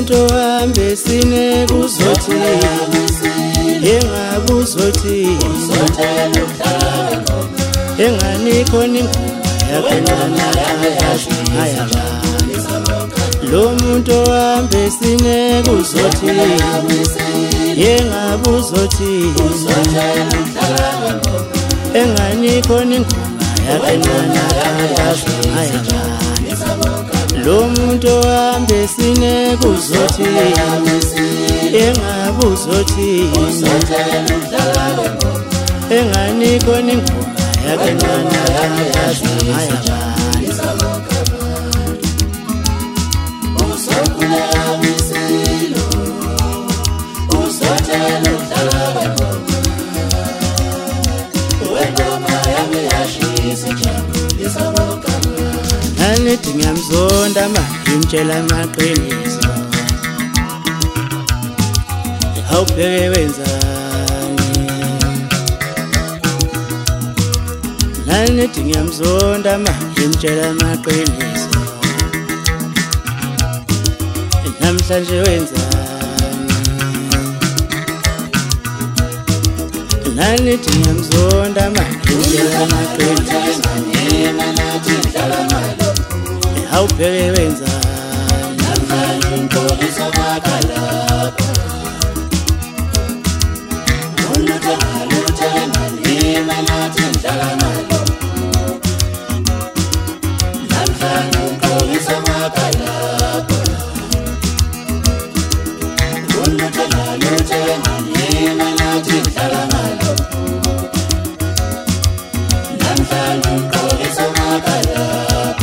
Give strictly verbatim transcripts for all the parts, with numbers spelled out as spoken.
muntu hambe sine kuzothi yengabe uzothi enganikho ningoma yakenana haya lo muntu hambe sine kuzothi yengabe uzothi enganikho ningoma yakenana haya lo muntu hambe sine kuzothi yengabe uzothi enganikho ningoma yakenana haya Nanithi ngiyamzonda manje ngimtshela amaqiniso awubheke wenzani Nanithi ngiyamzonda manje ngimtshela amaqiniso namhlanje wenzani Nanithi ngiyamzonda manje ngimtshela amaqiniso awubheke wenzani namhlanje ngikholisa makalapha uluthe ngaluthe ngalima nathi ngihlala nalo namhlanje ngikholisa makalapha uluthe ngaluthe ngalima nathi ngihlala nalo namhlanje ngikholisa makalapha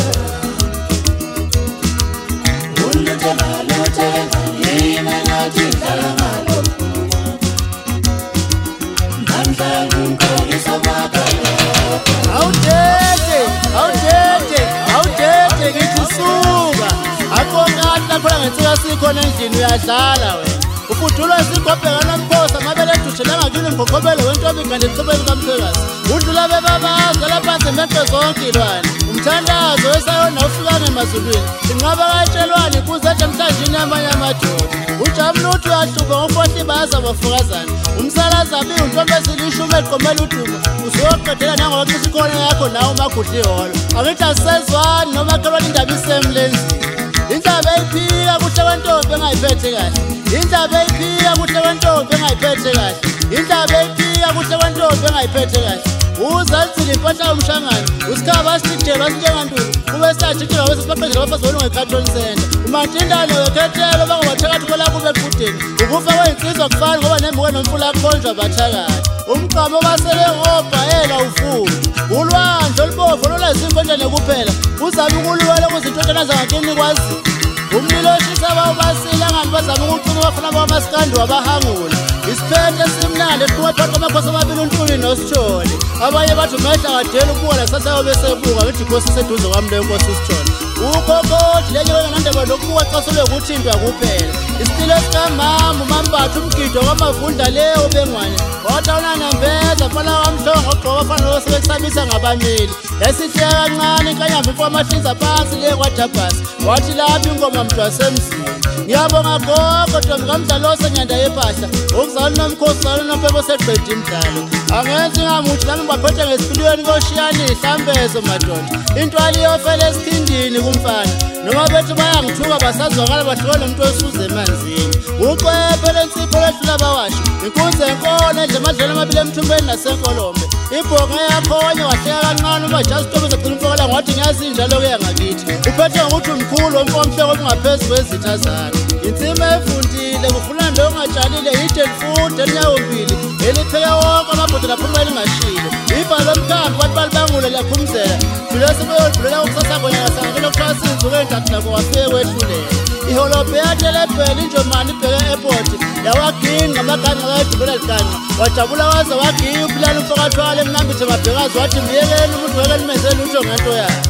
Awudede, awudede, awudede ngithi suka akongata khona ngitsika sikhona endlini uyadlala wena ufudulwa sigobheka nomkhosi ngabe ledushe ngakini ngokobele wentombi kanti licebele kamhlekazi udlula bebabaza lapha semente zonke ilwane umthandazo wesayona ufika ngemazulwini inqaba katshelwane kuzethe emhlanjini yamanye amadoda ujamuluthi uyahluka ngomfohli baza bafukazana umsalazabi untombi esilishumi eqomela udumo uzoqedela nangoba isikhona yakho nawe umagudli iholo angithi asisezwani noma kelwana indaba isemlenzini indaba eyiphika kuhle kwentombi engayiphethe kahle indaba eyiphika kuhle kwentombi engayiphethe kahle indaba eyiphika kuhle kwentombi engayiphethe kahle uzalitsile impahla yomshangano usikhaba sitshithelwa sinjengandulo kube sithatshithelwa wesesibaqedela abafazoni ngekhathoni senta umantindane wekhethelo bangobathakathi kola kube equdeni ukufa kweyinsizwa kufana ngoba nemuke nomfula akhonjwa bathakathi umqamo basele ngobhayela ufuthi ulwandle olubovu olulazimbonjane kuphela uzabe ukuluwela kuzintotshana zangakini kwazi umlilo oshisa bawubasile angani bazama ukucima bafuna bawamasikandi wabahangula isiphethe simnandi eqhume phakathi kwamakhosi amabili uNtuli noSithole abanye bathi umehla ngadela ukubola sasayobe sebuka ngithi inkosi seduze kwami leyo nkosi uSithole ukhokothi lenye wenganandaba lokubuka xa sole ukuthintwa kuphela isitilo sikamama umambatha umgido kwamavunda leyo bengwane watawuna nembeza fana wamhlongo ogqoka fana losebekusabisa ngabameli yasihleka kancane inkanyamba imfowamahlinza phansi leyo kwaJabhasi wathi lapha ingoma mntu wasemzini ngiyabonga gogo ntombi kamdlalosa nyanda yempahla ukuzalwa nomkhosi uzalwa nompebo seqeda imidlalo angenzi ngamuthi nami ngibaphethe ngesipiliyweni koshiyani ihlambezo madoda intwali yofela esikhindini kumfana noma bethi bayangithuka basazwakala bahluke nomuntu osuze emanzini ucwephe lensipho lwehlula bawasho inkunzi enkona edla amadlela amabili emthumbeni nasenkolombe ibhonga yakhonye wahleka kancane uma jazi Sithole segcina umfokola ngathi ngiyazinjalo ke yangakithi uphethe ngokuthi umkhulu womfomhleko obungaphezu kwezitha zakhe insima efundile kufuna lo ongatshalile yide lifude elinyawombili elipheka wonke amabhodo laphuma elingashilo ibhalo lomkhambi kwathi balibangule liyaphumzela dlulese beyodlulela ukusasa konyaka sangakelo kuthiwa sinzuke entathu nako wafike kwehlulela iholobhe yatelebhela injomani ibheke airport yawaginqa amaganga kayedubela liganqa wajabula waze wagiya uphilana umfokathwala emnambithe mabhekazi wathi miyekeni umuntu weke limenzele utho ngento yakhe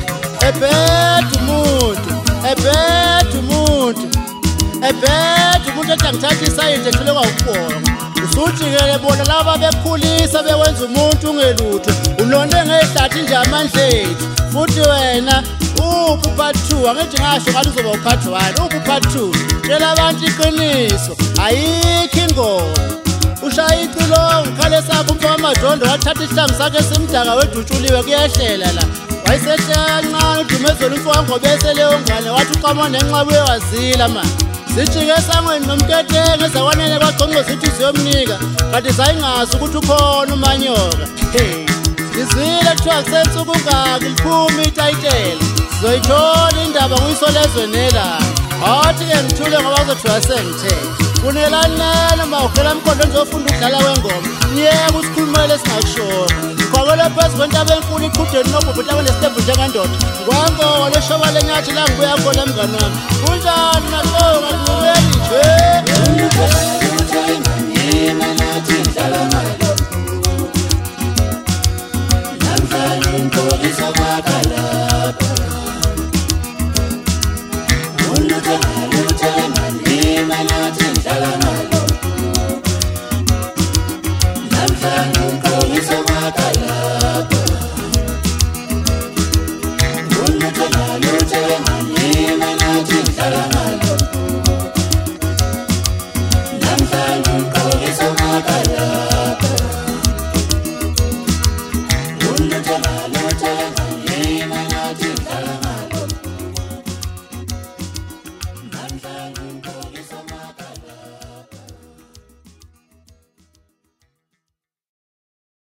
ebheda umuntu ebheda umuntu ebheda umuntu ethi angithatha isayidi ethule kwawukubonga usujikele bona laba bekhulisa bewenza umuntu ungelutho unone ngehlathi nje amandlethu futhi wena uphu part two angithi ngasho ngathi uzoba upart one uphu part two tshela abantu iqiniso ayikho ingoma ushaya icilongo khale sakho umfana Madondo wathatha isihlangu sakhe simdaka wedutshuliwe kuyehlela la wayesehlela kancane udumezela umfowabo ngobese leyo ngane wathi uqama nenxabuye wazila ma sijike esangweni nomketenge zawanele kwagcongco zithi ziyomnika kanti zayingazi ukuthi ukhona umanyoka hey izile kuthiwa kusensuku ngaki liphuma itayitela sizoyithola indaba kuyisolezweni elanga athi-ke ngithule ngoba kuzothiwa sengithe kunelanene ma ugela mkhondo nizofunda ukudlala kwengoma niyeke usikhulumele singakushona ngikhokele phezu kwentaba enkulu iqhudeni nobhubhuti abanesitebhu njengandoda ngwangowa leshoba lenyathi la ngibuya khona mngani wami kunjani nasoka ngibuyeli nje